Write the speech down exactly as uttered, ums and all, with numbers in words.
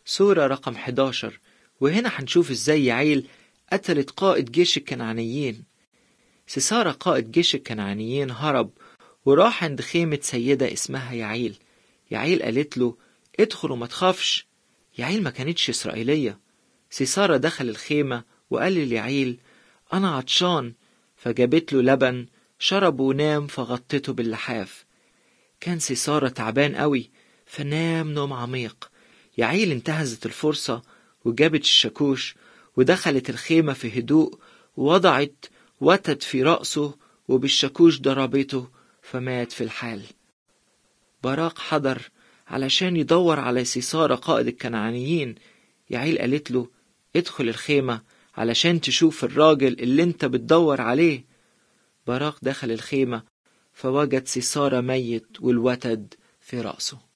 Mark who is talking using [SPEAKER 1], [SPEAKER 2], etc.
[SPEAKER 1] سورة رقم حداشر. وهنا هنشوف ازاي يعيل قتلت قائد جيش الكنعانيين. سيسارا قائد جيش الكنعانيين هرب وراح عند خيمة سيدة اسمها يعيل. يعيل قالت له ادخل وما تخافش. يعيل ما كانتش إسرائيلية. سيسارا دخل الخيمة وقال ليعيل أنا عطشان، فجابت له لبن شرب ونام فغطته باللحاف. كان سيسارا تعبان قوي فنام نوم عميق. يعيل انتهزت الفرصة وجابت الشاكوش ودخلت الخيمة في هدوء ووضعت وتد في رأسه وبالشاكوش ضربته فمات في الحال. باراق حضر علشان يدور على سيسارا قائد الكنعانيين. يعيل قالت له ادخل الخيمة علشان تشوف الراجل اللي انت بتدور عليه. باراق دخل الخيمة فوجد سيسارا ميت والوتد في رأسه.